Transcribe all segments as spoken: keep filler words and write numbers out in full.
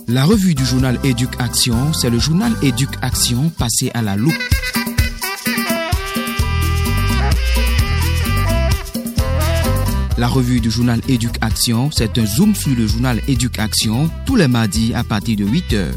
La revue du journal Éduc-Action, c'est le journal Éduc-Action passé à la loupe. La revue du journal Éduc-Action, c'est un zoom sur le journal Éduc-Action tous les mardis à partir de huit heures.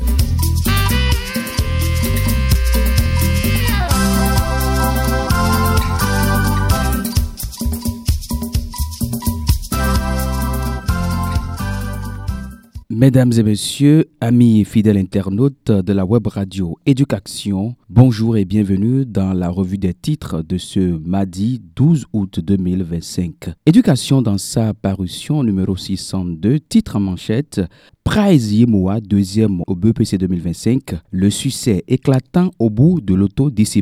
Mesdames et messieurs, amis et fidèles internautes de la web radio Éduc-Action, bonjour et bienvenue dans la revue des titres de ce mardi douze août deux mille vingt-cinq. Éduc-Action dans sa parution numéro six cent deux, titre en manchette « Prize Yemoa, deuxième au B P C deux mille vingt-cinq, le succès éclatant au bout de l'autodiscipline ».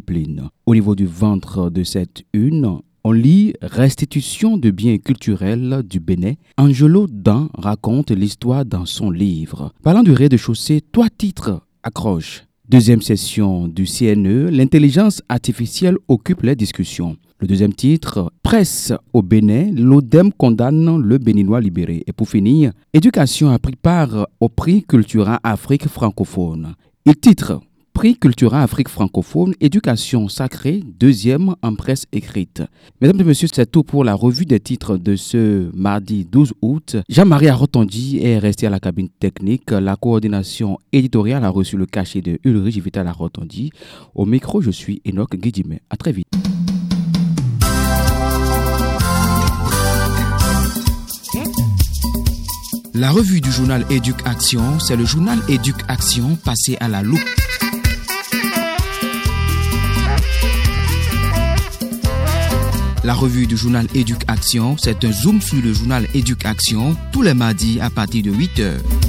Au niveau du ventre de cette une, on lit « Restitution de biens culturels du Bénin ». Angelo Dan raconte l'histoire dans son livre. Parlant du rez-de-chaussée, trois titres accrochent. Deuxième session du C N E, l'intelligence artificielle occupe les discussions. Le deuxième titre, Presse au Bénin, l'Odem condamne le Béninois libéré. Et pour finir, Éducation a pris part au prix Cultura Afrique francophone. Il titre Prix Cultura Afrique francophone, éducation sacrée, deuxième en presse écrite. Mesdames et messieurs, c'est tout pour la revue des titres de ce mardi douze août. Jean-Marie Arotondi est resté à la cabine technique. La coordination éditoriale a reçu le cachet de Ulrich Vital Arotondi. Au micro, je suis Enoch Guidimé. À très vite. La revue du journal Éduc-Action, c'est le journal Éduc-Action passé à la loupe. La revue du journal Éduc-Action, c'est un zoom sur le journal Éduc-Action tous les mardis à partir de huit heures.